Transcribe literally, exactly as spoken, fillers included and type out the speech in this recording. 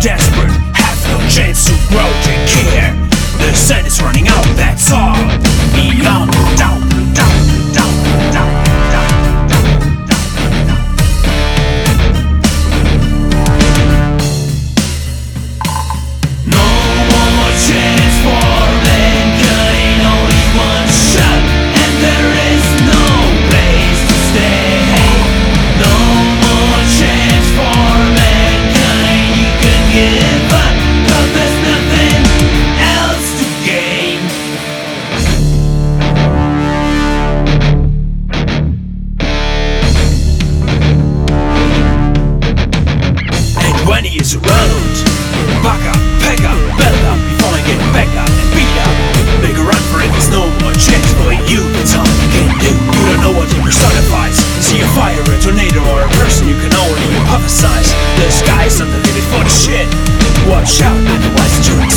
desperate, have no chance to grow, take care. The sun is running out, that's all. Beyond down, down, down, down, down, down, down. No more chance for mankind, only one shot, and there is no place to stay. No more chance for mankind, you can give up, 'cause there's nothing else to gain. And when he is around, back up, pack up, belt up before I get back up and beat up. Make a run for it, there's no more chance for you. That's all you can do. You don't know what he personifies. See a fire, a tornado, or a person you can only hypothesize. The sky's not the limit for the shit. Watch out, otherwise it's your